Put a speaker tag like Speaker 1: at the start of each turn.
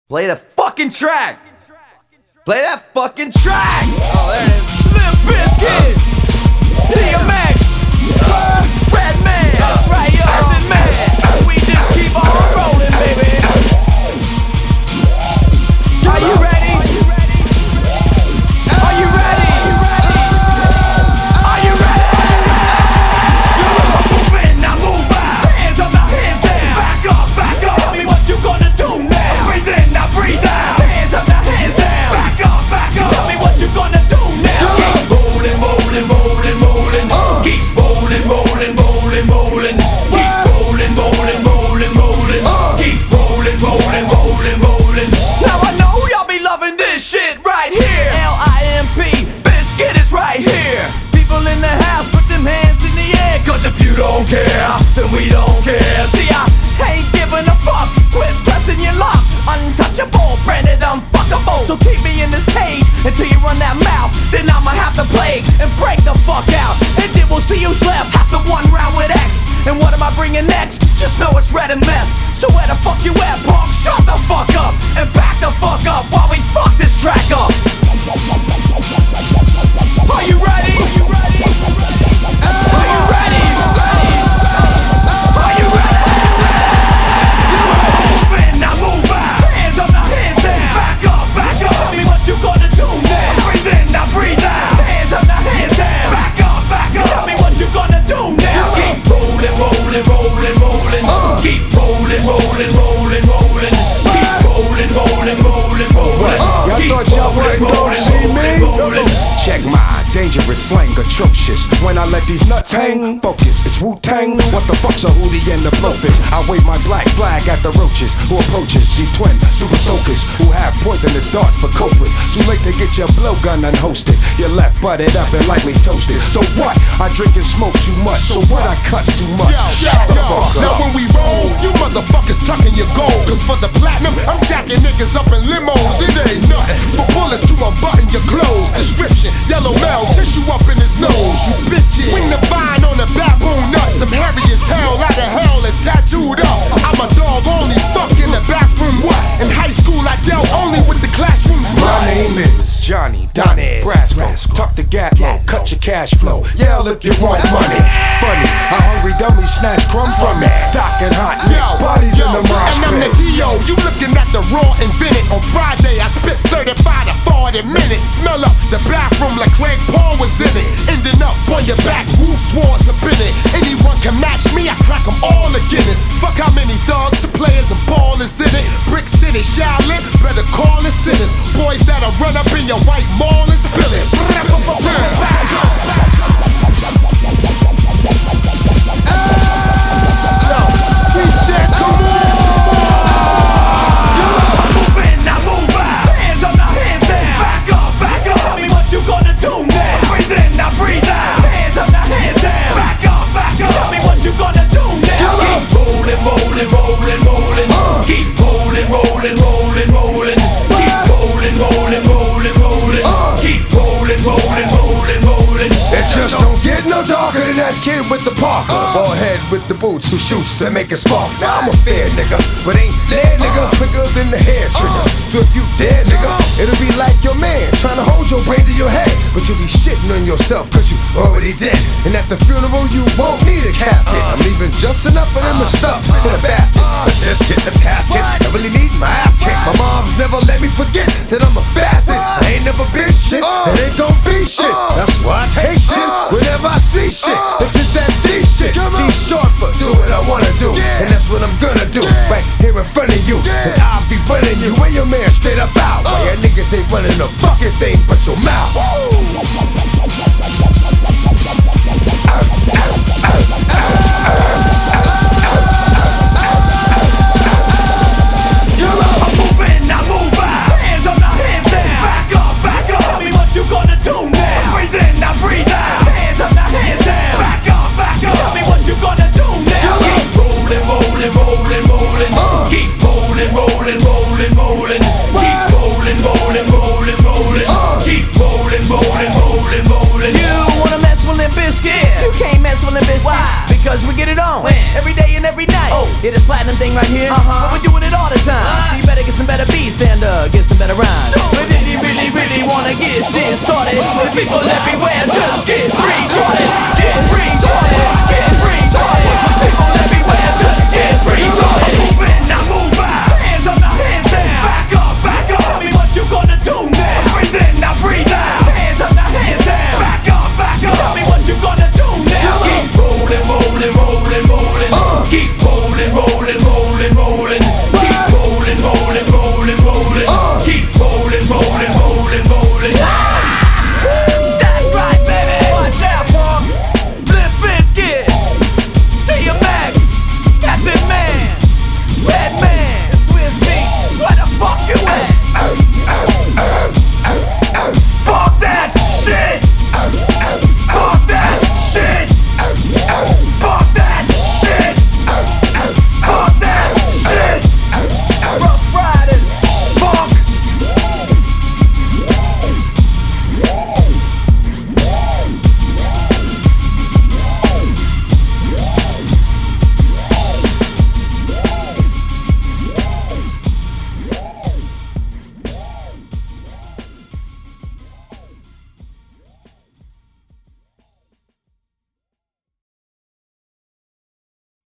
Speaker 1: Play the fucking track! Play that fucking track! Oh, there it is. Limp Bizkit! DMX! Redman! That's right, you heard it, man! We just keep on rolling, baby! Are you ready? Are you ready? Are you ready? You're moving, now move out! Hands up, now hands down! Back up! Tell me what you gonna do now! Breathe in, now breathe out! Hands up, now hands down! Back up! Tell me what you gonna do now! Keep rolling, rolling, rolling, rolling! Keep rolling, rolling, rolling, rolling! Keep rolling, rolling, rolling, rolling! Keep rolling, rolling, rolling, rolling! Now I know y'all be loving this shit right here! L-I-M-P, Bizkit is right here! People in the house, put them hands in the air! Cause if you don't care, then we don't care! See, I ain't giving a fuck! Quit pressing your luck! Untouchable, branded unfuckable! So keep me in this cage until you run that mouth. Then I'ma have to play and break the fuck out. And then we'll see who's left after one round with X. And what am I bringing next? Just know it's red and meth. So where the fuck you at, punk? Shut the fuck up and back the fuck up while we fuck this track up. Are you ready? Are you ready? Are you ready? Are you ready? Moving, now move out. Hands up, now hands down. Back up. Tell me what you gonna do now. Breathe in, now breathe out. Hands up, now hands down. Back up. Tell me what you gonna do now. Keep rolling, rolling, rolling, rolling. Keep rolling, rolling, rolling, rolling. Keep rolling, rolling, rolling, rolling.
Speaker 2: Y'all thought y'all wouldn't see me? Check my dangerous slang, atrocious. When I let these nuts hang, focus, it's Wu-Tang. What the fuck's a hootie and the blowfish? I wave my black flag at the roaches who approaches these twin super soakers who have poisonous darts for culprits. Too late to get your blowgun unhosted. You're left butted up and likely toasted. So what? I drink and smoke too much. So what? I cut too much. Shut the fuck up.
Speaker 3: Now when we roll, you motherfuckers tucking your gold. Cause for the platinum, I'm jacking niggas up in limos. It ain't nothing for bullets to unbutton your clothes. Description, yellow male, tissue up in his nose. You bitches, swing the vine on the baboon nuts. I'm hairy as hell, out of hell and tattooed up. I'm a dog, only fuck in the bathroom. What? In high school, I dealt only with the classroom sluts.
Speaker 2: My name is Johnny Donnie Brasco. Tuck the gap low, cut your cash flow. Yell if you want money. Funny, a hungry dummy snatch crumb from me. Doc and hot mix, bodies in the mosh
Speaker 3: and I'm the
Speaker 2: pit.
Speaker 3: D.O., you looking at the raw invented. On Friday, I spit 35 to 40 minutes. Smell up the bathroom like Craig Paul was in it. Ending up on your back, Wu Swords up in it. Anyone can match me, I crack them all to Guinness. Fuck how many thugs, players and ballers in it. Brick City, Shaolin, better call the sinners. Boys that'll run up in your white mall and spill it. We said, come on!
Speaker 1: Moving, now move out. Hands up, now hands down. Back up. Tell me what you gonna do now. Breathe in, now breathe out. Hands up, now hands down. Back up. Tell me what you gonna do now. Keep rolling, rolling, rolling, rolling. Keep rolling, rolling, rolling, rolling. Keep rolling, rolling, rolling, rolling. Keep rolling, rolling, rolling, rolling.
Speaker 3: It just don't get no darker than that kid with the Parker. Bald head with the boots who shoots to make it spark. Now I'm a fair nigga, but ain't dead nigga. Quicker than the hair trigger. So if you dead nigga, it'll be like your man trying to hold your brain to your head. But you'll be shitting on yourself cause you already dead. And at the funeral you won't need a casket. I'm leaving just enough of them to stuff in a basket. But just get the tasket. I really need my ass kicked. My mom's never let me forget that I'm a bastard. I ain't never been shit, and ain't gon' be shit. That's why I take shit whenever I see shit. It's just that D shit. D short for do what I wanna do, and that's what I'm gonna do. Right here in front of you, and I'll be running you and your man straight up out. Why your niggas ain't running a fucking thing but your mouth. Moving, now move out. Hands up, now hands down. Back up. Tell me what you gonna do now. Breathe in, now breathe out. Hands up, now hands down. Back up. Tell me what you gonna do now. Keep rolling, rolling, rolling, rolling. Keep rolling, rolling, rolling, rolling. Keep rolling, rolling, rolling, rolling. Keep rolling, rolling, rolling, rolling. You wanna mess with Limp Bizkit? You can't mess with Limp Bizkit. Why? Because we get it on every day and every
Speaker 1: every night. Hear this platinum thing right here? But we're doing it all the time. So you better get some better beats and get some better rhymes. But did he really wanna get shit started? The people everywhere just